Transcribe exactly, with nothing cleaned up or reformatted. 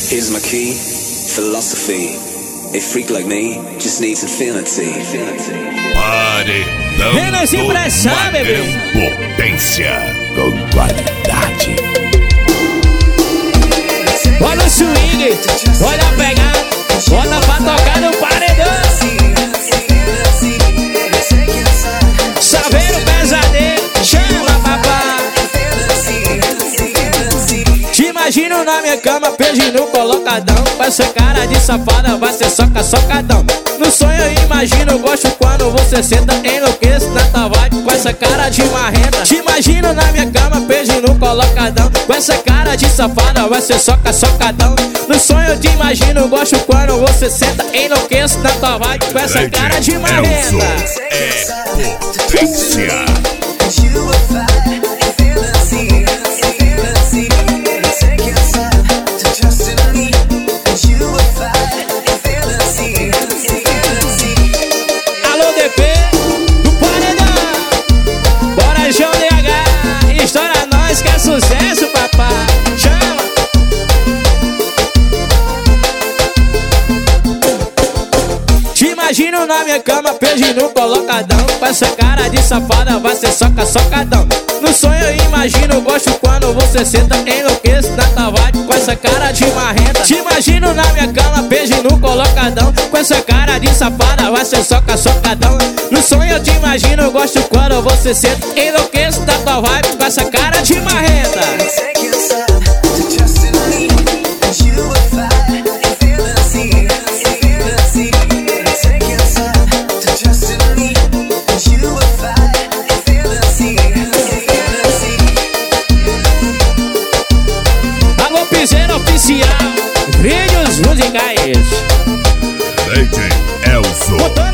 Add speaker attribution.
Speaker 1: Here's my key, philosophy. A freak like me just needs infinity.
Speaker 2: Paredão
Speaker 3: Menos impressão, bebê.
Speaker 2: Potência com qualidade.
Speaker 3: Olha o swing, olha a pegada, bota pra tocar no paredão. Saber o pesadelo, chama papá. Te imagino na minha cama, pedindo colocadão. Com essa cara de safada, vai ser soca, socadão. No sonho eu imagino, gosto quando você senta, enlouqueço na tua vibe. Com essa cara de marrenta, te imagino na minha cama, pedindo colocadão. Com essa cara de safada, vai ser soca, socadão. No sonho eu te imagino, gosto quando você senta, enlouqueço na tua vibe. Com essa cara de marrenta.
Speaker 2: É potência.
Speaker 3: Alô D P do Paredão, bora João D H, estoura nós que é sucesso, papai. Chama. Te imagino na minha cama, pedindo colocadão. Com essa cara de safada, vai ser soca, socadão. No sonho eu imagino, gosto quando você senta, enlouqueço na tua vibe. Com essa cara de marrenta, te imagino na minha cama, pedindo colocadão. Com essa cara de safada, vai ser soca, socadão. No sonho eu te imagino, gosto quando você senta, enlouqueço na tua vibe. Com essa cara de marrenta. Oficial, vídeos musicais.
Speaker 2: D J Elson.